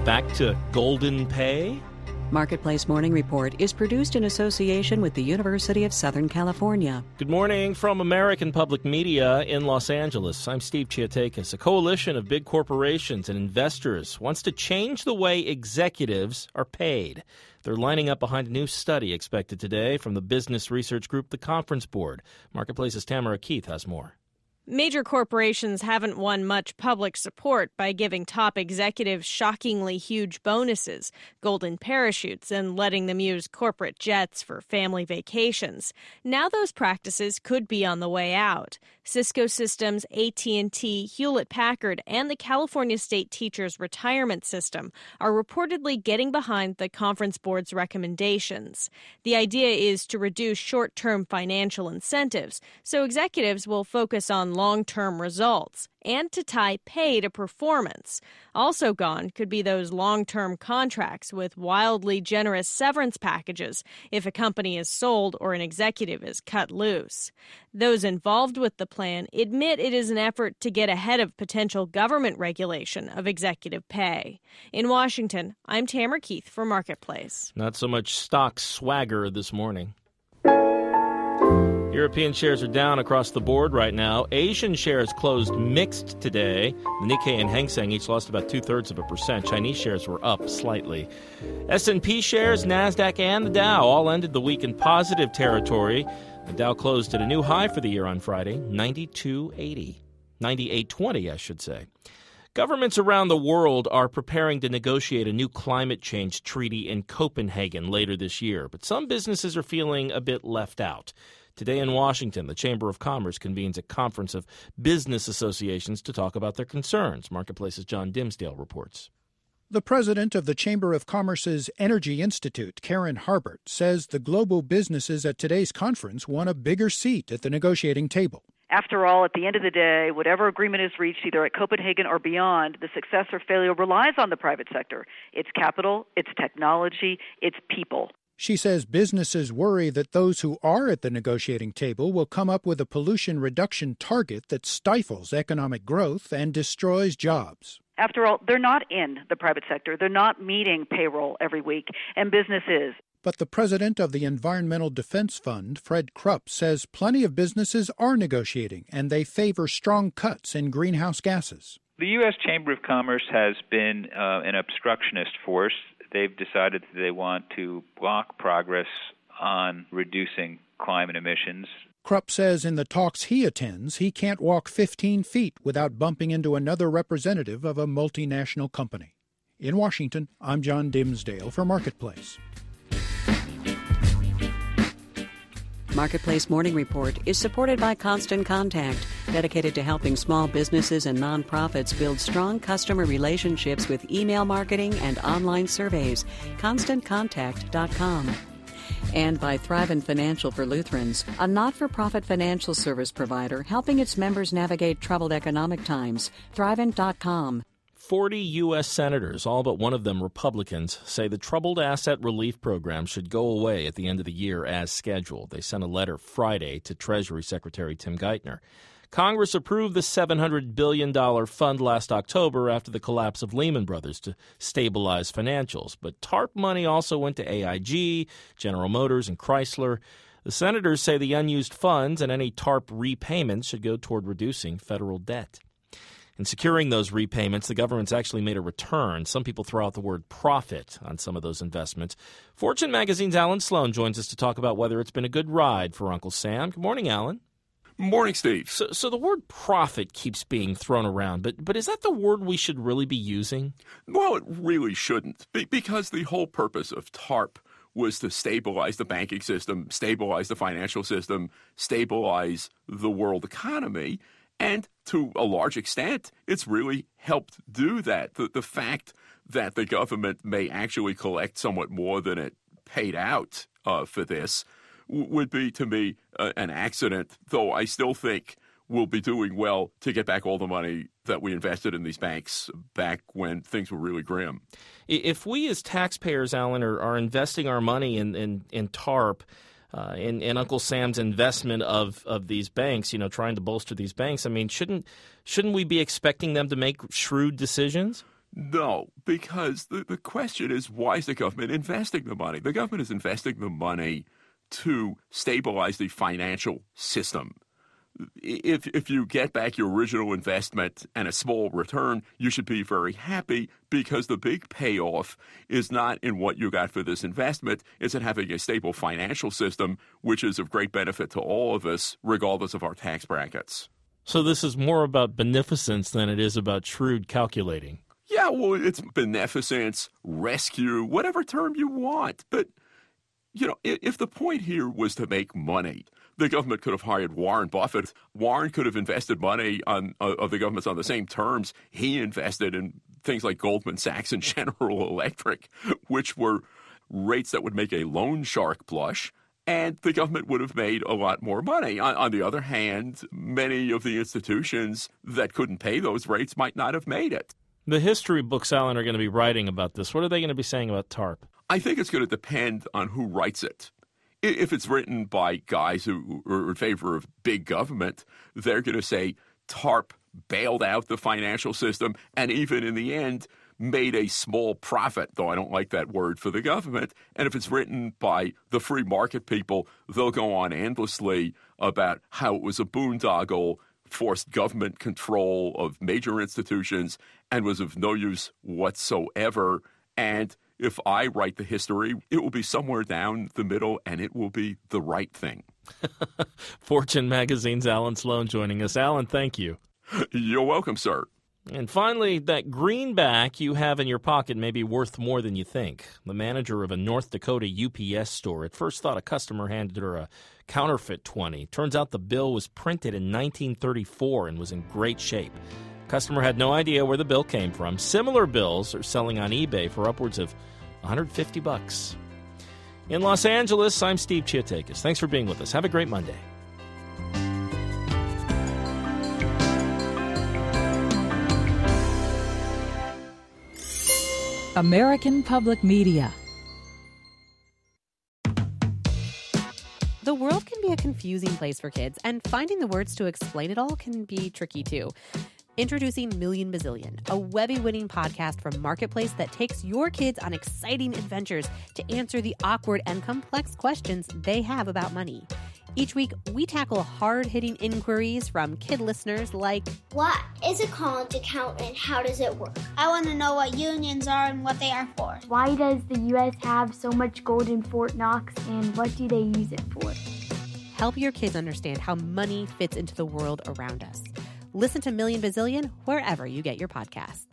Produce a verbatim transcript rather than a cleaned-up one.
Back to Golden Pay? Marketplace Morning Report is produced in association with the University of Southern California. Good morning from American Public Media in Los Angeles. I'm Steve Chiatakis. A coalition of big corporations and investors wants to change the way executives are paid. They're lining up behind a new study expected today from the business research group The Conference Board. Marketplace's Tamara Keith has more. Major corporations haven't won much public support by giving top executives shockingly huge bonuses, golden parachutes, and letting them use corporate jets for family vacations. Now those practices could be on the way out. Cisco Systems, A T and T, Hewlett-Packard, and the California State Teachers Retirement System are reportedly getting behind the Conference Board's recommendations. The idea is to reduce short-term financial incentives, so executives will focus on long-term results, and to tie pay to performance. Also gone could be those long-term contracts with wildly generous severance packages if a company is sold or an executive is cut loose. Those involved with the plan admit it is an effort to get ahead of potential government regulation of executive pay. In Washington, I'm Tamara Keith for Marketplace. Not so much stock swagger this morning. European shares are down across the board right now. Asian shares closed mixed today. The Nikkei and Hang Seng each lost about two-thirds of a percent. Chinese shares were up slightly. S and P shares, NASDAQ, and the Dow all ended the week in positive territory. The Dow closed at a new high for the year on Friday, ninety-two eighty. ninety-eight twenty, I should say. Governments around the world are preparing to negotiate a new climate change treaty in Copenhagen later this year, but some businesses are feeling a bit left out. Today in Washington, the Chamber of Commerce convenes a conference of business associations to talk about their concerns. Marketplace's John Dimsdale reports. The president of the Chamber of Commerce's Energy Institute, Karen Harbert, says the global businesses at today's conference want a bigger seat at the negotiating table. After all, at the end of the day, whatever agreement is reached, either at Copenhagen or beyond, the success or failure relies on the private sector. It's capital, it's technology, it's people. She says businesses worry that those who are at the negotiating table will come up with a pollution reduction target that stifles economic growth and destroys jobs. After all, they're not in the private sector. They're not meeting payroll every week, and business is. But the president of the Environmental Defense Fund, Fred Krupp, says plenty of businesses are negotiating, and they favor strong cuts in greenhouse gases. The U S Chamber of Commerce has been uh, an obstructionist force. They've decided that they want to block progress on reducing climate emissions. Krupp says in the talks he attends, he can't walk fifteen feet without bumping into another representative of a multinational company. In Washington, I'm John Dimsdale for Marketplace. Marketplace Morning Report is supported by Constant Contact, dedicated to helping small businesses and nonprofits build strong customer relationships with email marketing and online surveys. constant contact dot com. And by Thrivent Financial for Lutherans, a not-for-profit financial service provider helping its members navigate troubled economic times. Thrivent dot com. forty U S senators, all but one of them Republicans, say the Troubled Asset Relief Program should go away at the end of the year as scheduled. They sent a letter Friday to Treasury Secretary Tim Geithner. Congress approved the seven hundred billion dollars fund last October after the collapse of Lehman Brothers to stabilize financials. But TARP money also went to A I G, General Motors, and Chrysler. The senators say the unused funds and any TARP repayments should go toward reducing federal debt. In securing those repayments, the government's actually made a return. Some people throw out the word profit on some of those investments. Fortune Magazine's Alan Sloan joins us to talk about whether it's been a good ride for Uncle Sam. Good morning, Alan. Morning, Steve. So, so the word profit keeps being thrown around, but but is that the word we should really be using? Well, it really shouldn't, because the whole purpose of TARP was to stabilize the banking system, stabilize the financial system, stabilize the world economy. And to a large extent, it's really helped do that. The, the fact that the government may actually collect somewhat more than it paid out uh, for this w- would be, to me, uh, an accident, though I still think we'll be doing well to get back all the money that we invested in these banks back when things were really grim. If we as taxpayers, Alan, are, are investing our money in, in, in TARP, Uh, in, in Uncle Sam's investment of, of these banks, you know, trying to bolster these banks, I mean, shouldn't shouldn't we be expecting them to make shrewd decisions? No, because the, the question is, why is the government investing the money? The government is investing the money to stabilize the financial system. If if you get back your original investment and a small return, you should be very happy, because the big payoff is not in what you got for this investment. It's in having a stable financial system, which is of great benefit to all of us, regardless of our tax brackets. So this is more about beneficence than it is about shrewd calculating. Yeah, well, it's beneficence, rescue, whatever term you want. But, you know, if the point here was to make money, the government could have hired Warren Buffett. Warren could have invested money on uh, of the government's on the same terms he invested in things like Goldman Sachs and General Electric, which were rates that would make a loan shark blush, and the government would have made a lot more money. On, on the other hand, many of the institutions that couldn't pay those rates might not have made it. The history books, Alan, are going to be writing about this. What are they going to be saying about TARP? I think it's going to depend on who writes it. If it's written by guys who are in favor of big government, they're going to say TARP bailed out the financial system and even in the end made a small profit, though I don't like that word, for the government. And if it's written by the free market people, they'll go on endlessly about how it was a boondoggle, forced government control of major institutions, and was of no use whatsoever. And if I write the history, it will be somewhere down the middle, and it will be the right thing. Fortune Magazine's Alan Sloan joining us. Alan, thank you. You're welcome, sir. And finally, that greenback you have in your pocket may be worth more than you think. The manager of a North Dakota U P S store at first thought a customer handed her a counterfeit twenty. Turns out the bill was printed in nineteen thirty-four and was in great shape. Customer had no idea where the bill came from. Similar bills are selling on eBay for upwards of one hundred fifty bucks. In Los Angeles, I'm Steve Chiatakis. Thanks for being with us. Have a great Monday. American Public Media. The world can be a confusing place for kids, and finding the words to explain it all can be tricky too. Introducing Million Bazillion, a Webby-winning podcast from Marketplace that takes your kids on exciting adventures to answer the awkward and complex questions they have about money. Each week, we tackle hard-hitting inquiries from kid listeners like, what is a college account and how does it work? I want to know what unions are and what they are for. Why does the U S have so much gold in Fort Knox and what do they use it for? Help your kids understand how money fits into the world around us. Listen to Million Bazillion wherever you get your podcasts.